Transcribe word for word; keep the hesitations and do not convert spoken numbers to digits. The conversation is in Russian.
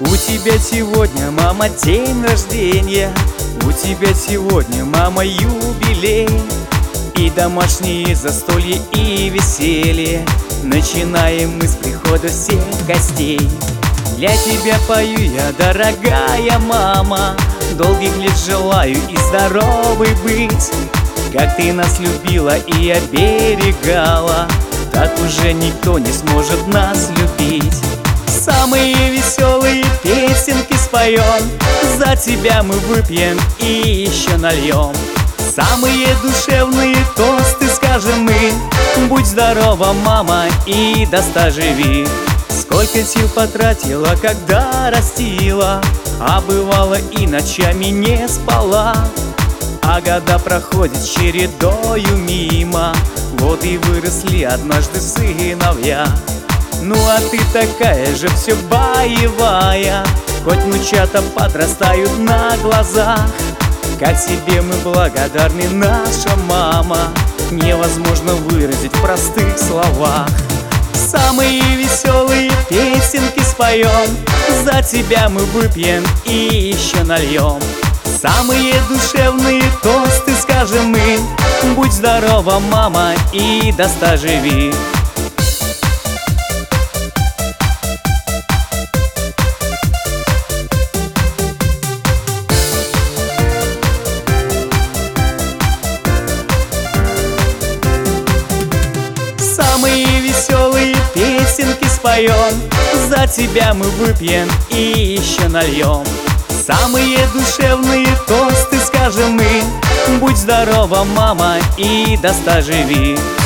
У тебя сегодня, мама, день рождения, у тебя сегодня, мама, юбилей. И домашние застолья, и веселье начинаем мы с прихода всех гостей. Для тебя пою я, дорогая мама, долгих лет желаю и здоровой быть. Как ты нас любила и оберегала, так уже никто не сможет нас любить. Самые веселые песенки споем, за тебя мы выпьем и еще нальем. Самые душевные тосты скажем мы: будь здорова, мама, и до ста живи. Сколько сил потратила, когда растила, а бывало и ночами не спала. А года проходят чередою мимо, вот и выросли однажды сыновья. Ну а ты такая же все боевая, хоть внучата подрастают на глазах. Как себе мы благодарны, наша мама, невозможно выразить в простых словах. Самые веселые песенки споем, за тебя мы выпьем и еще нальем. Самые душевные тосты скажем мы: будь здорова, мама, и до ста живи. Самые веселые песенки споем, за тебя мы выпьем и еще нальем. Самые душевные тосты скажем мы: будь здорова, мама, и до ста живи.